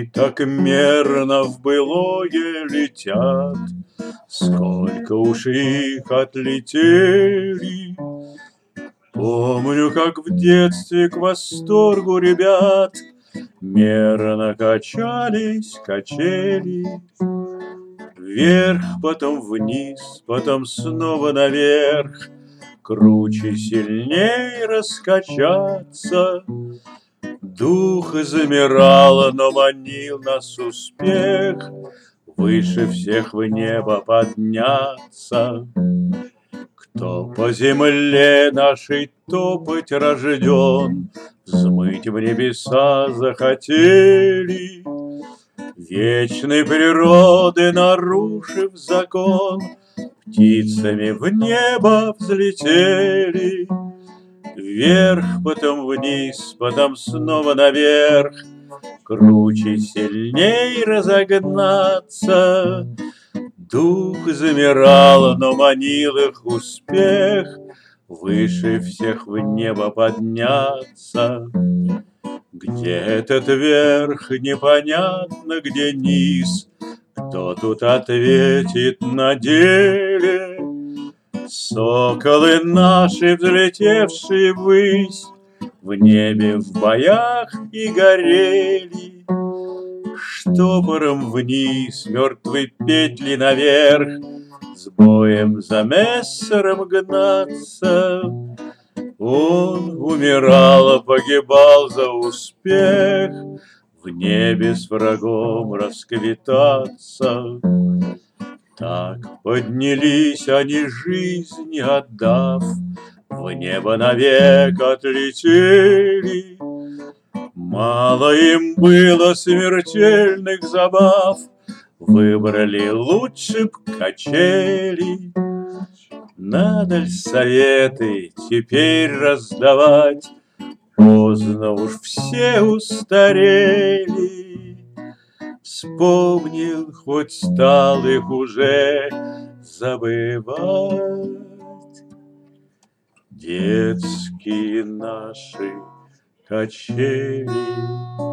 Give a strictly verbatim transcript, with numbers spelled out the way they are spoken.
Часы так мерно в былое летят, сколько уж их отлетели. Помню, как в детстве к восторгу ребят мерно качались качели. Вверх, потом вниз, потом снова наверх, круче, сильней раскачаться. Дух замирал, но манил нас успех выше всех в небо подняться. Кто по земле нашей топать рожден, взмыть в небеса захотели. Вечной природы нарушив закон, птицами в небо взлетели. Вверх, потом вниз, потом снова наверх, круче, сильней разогнаться. Дух замирал, но манил их успех выше всех в небо подняться. Где этот верх, непонятно, где низ, кто тут ответит на деле? Соколы наши, взлетевшие ввысь, в небе в боях и горели. Штопором вниз, мертвой петли наверх, с боем за мессером гнаться. Он умирал, погибал за успех в небе с врагом расквитаться. Так поднялись они, жизни отдав, в небо навек отлетели. Мало им было смертельных забав, выбрали лучше б качели. Надо ль советы теперь раздавать? Поздно уж все устарели. Вспомнил, хоть стал их уже забывать. Детские наши качели.